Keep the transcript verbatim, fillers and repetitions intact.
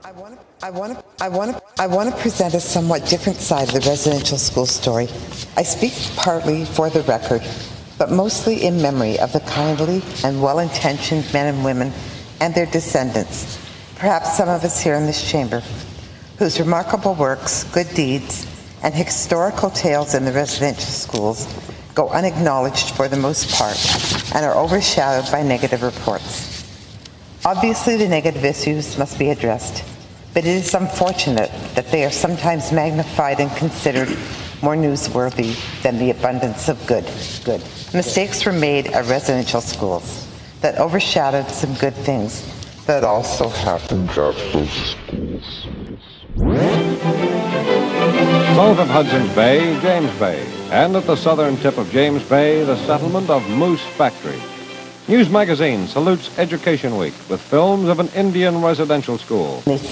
I want to, I want to, I want to, I want to present a somewhat different side of the residential school story. I speak partly for the record, but mostly in memory of the kindly and well-intentioned men and women and their descendants, perhaps some of us here in this chamber, whose remarkable works, good deeds, and historical tales in the residential schools go unacknowledged for the most part and are overshadowed by negative reports. Obviously, the negative issues must be addressed, but it is unfortunate that they are sometimes magnified and considered more newsworthy than the abundance of good. Good. Mistakes were made at residential schools that overshadowed some good things that also happened at those schools. South of Hudson's Bay, James Bay, and at the southern tip of James Bay, the settlement of Moose Factory. News Magazine salutes Education Week with films of an Indian residential school.